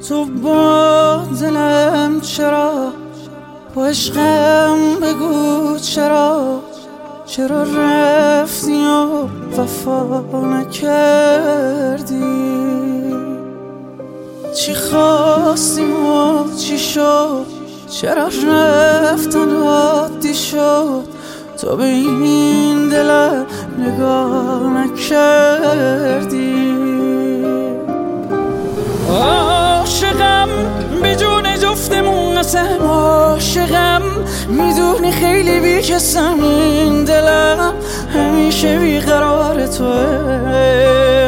تو با دلم چرا، با عشقم بگو چرا رفتی و وفا نکردی؟ چی خواستیم و چی شد؟ چرا رفتن عادی شد؟ تو به این دلم نگاه نکردی. عاشقم به جون جفتمون قسم، عاشقم میدونی خیلی بیکسم، این دلم همیشه بیقرار توه.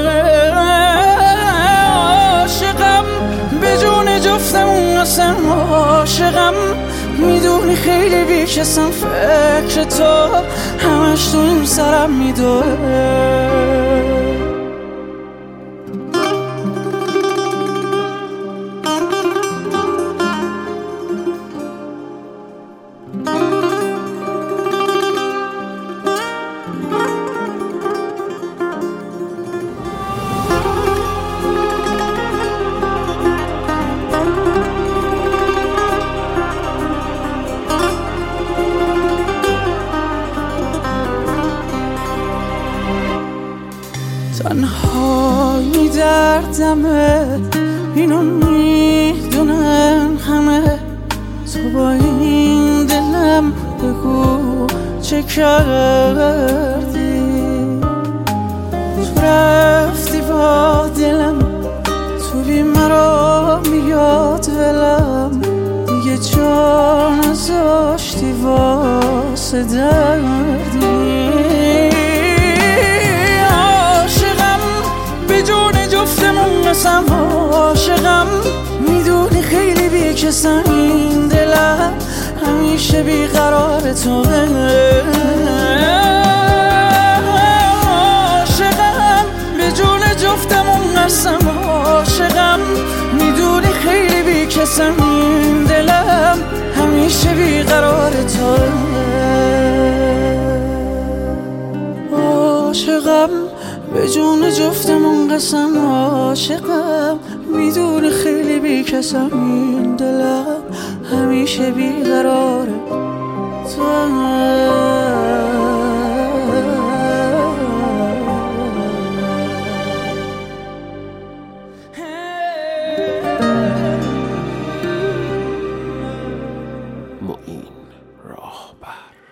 عاشقم به جون جفتمون قسم، عاشقم میدونی خیلی بیکسم، فکر تو همش تو این سرم میدوه. تنهایی دردمه، اینو میدونن همه، تو با این دلم بگو چه کردی؟ تو رفتی با دلم، تو بی مرا میاد ولم، دیگه جا نذاشتی واسه دردی. قسم عاشقم میدونی خیلی بیکسم، این دلم همیشه بیقرار توه. عاشقم به جون جفتمون قسم، عاشقم میدونی خیلی بیکسم، این دلم همیشه بیقرار توه. عاشقم به جون جفتمون قسم، عاشقم میدونی خیلی بیکسم، این دلم همیشه بیقراره معین راهبر.